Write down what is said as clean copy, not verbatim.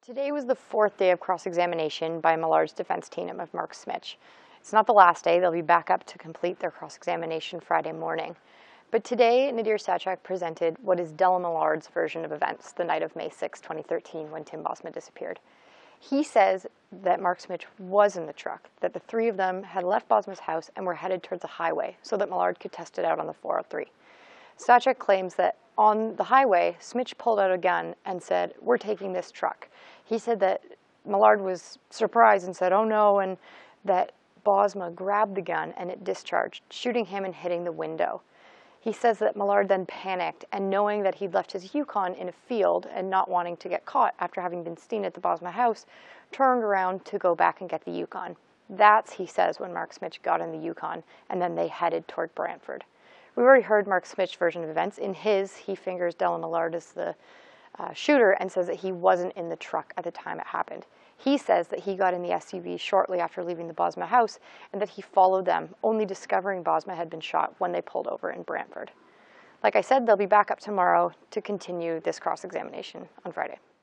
Today was the fourth day of cross-examination by Millard's defense team of Mark Smich. It's not the last day. They'll be back up to complete their cross-examination Friday morning. But today, Nadir Sachak presented what is Della Millard's version of events the night of May 6, 2013, when Tim Bosma disappeared. He says that Mark Smich was in the truck, that the three of them had left Bosma's house and were headed towards a highway so that Millard could test it out on the 403. Sachak claims that on the highway, Smich pulled out a gun and said, "We're taking this truck." He said that Millard was surprised and said, "Oh no," and that Bosma grabbed the gun and it discharged, shooting him and hitting the window. He says that Millard then panicked, and knowing that he'd left his Yukon in a field and not wanting to get caught after having been seen at the Bosma house, turned around to go back and get the Yukon. That's, he says, when Mark Smich got in the Yukon, and then they headed toward Brantford. We've already heard Mark Smich's version of events. In his, he fingers Della Millard as the shooter and says that he wasn't in the truck at the time it happened. He says that he got in the SUV shortly after leaving the Bosma house and that he followed them, only discovering Bosma had been shot when they pulled over in Brantford. Like I said, they'll be back up tomorrow to continue this cross-examination on Friday.